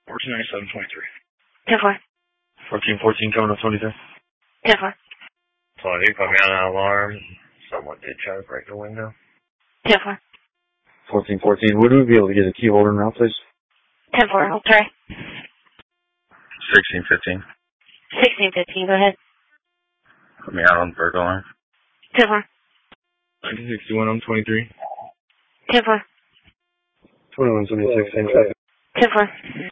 149723. 10-4. 1414 coming up 23. 10-4. So he put me on an alarm. Someone did try to break the window. 10-4. 1414. Would we be able to get a key holder now, please? 10-4. I'll try. 1615. 1615. Go ahead. Put me out on the burglar alarm. 10-4. 1961, I'm 23. 10-4. 2176, same traffic. 10-4.